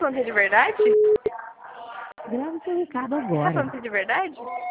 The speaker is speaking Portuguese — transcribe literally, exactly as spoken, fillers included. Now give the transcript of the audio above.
falando de verdade? Grava seu recado Você tá agora. falando de verdade?